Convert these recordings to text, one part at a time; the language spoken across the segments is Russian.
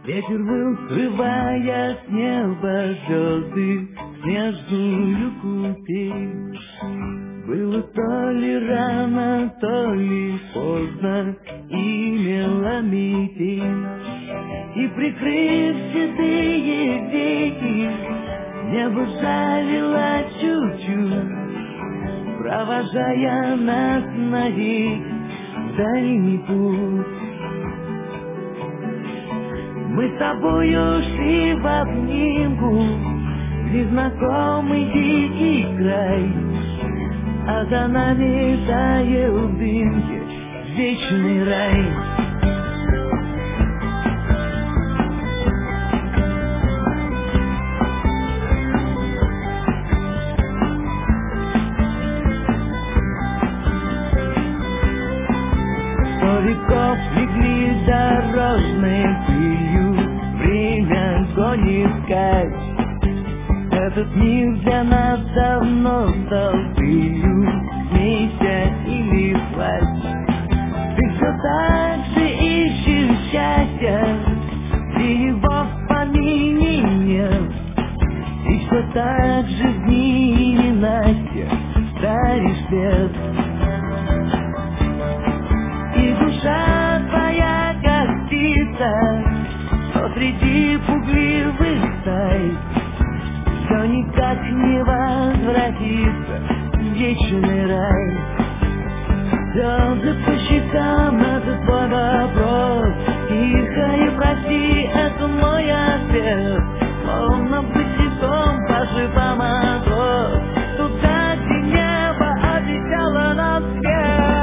Ветер выл, срывая с неба звезды, снежную купель. Было то ли рано, то ли поздно, и мела метель. И прикрыв седые веки, небо жалило чуть-чуть, провожая нас навек в дальний путь. Мы с тобою шли в обнимку в незнакомый дикий край, а за нами таял в дымке вечный рай. Сто веков легли дорожной пылью, время гонит вскачь. Этот мир для нас давно стал пылью, смейся или плачь. Ты все так же ищешь счастья, где его в помине нет. И все так же в дни ненастья даришь свет. И душа твоя, как птица, что среди пугливых стай, все никак не возвратится в вечный рай. Слезы по щекам — это твой вопрос, тихо и прости — это мой ответ. Словно босиком по шипам мороз, туда, где небо обещало нам свет.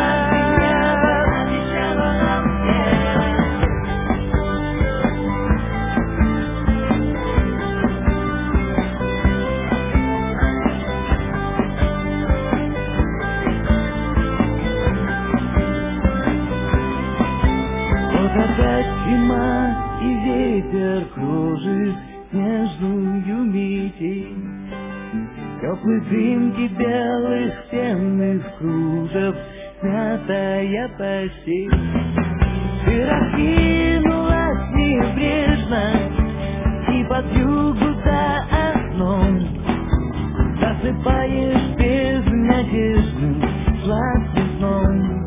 Опять зима, и ветер кружит снежную метель. Теплые дымки белых пенных кружев, смятая постель. Ты раскинулась небрежно и под югу за окном засыпаешь безнадежным сладким сном.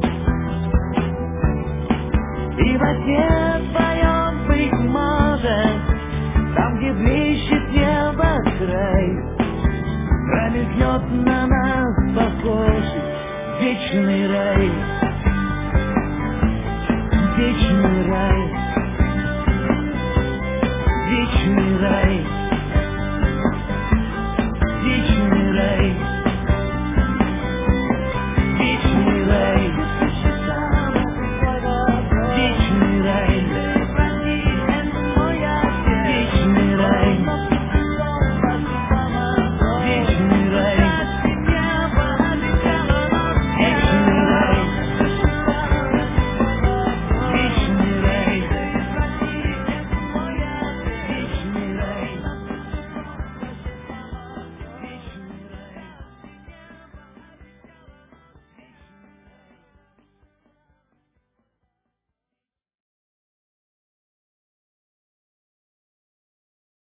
И во сне твоем, быть может, там, где блещет небо край, промелькнет на нас похожий вечный рай. Вечный рай. Вечный рай.